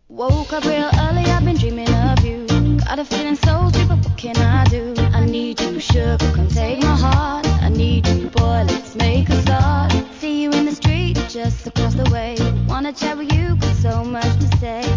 Woke up real early, I've been dreaming of you. Got a feeling so deep, but what can I do? I need you, sugar, come take my heart. I need you, boy, let's make a start. See you in the street, just across the way. Wanna chat with you, got so much to say.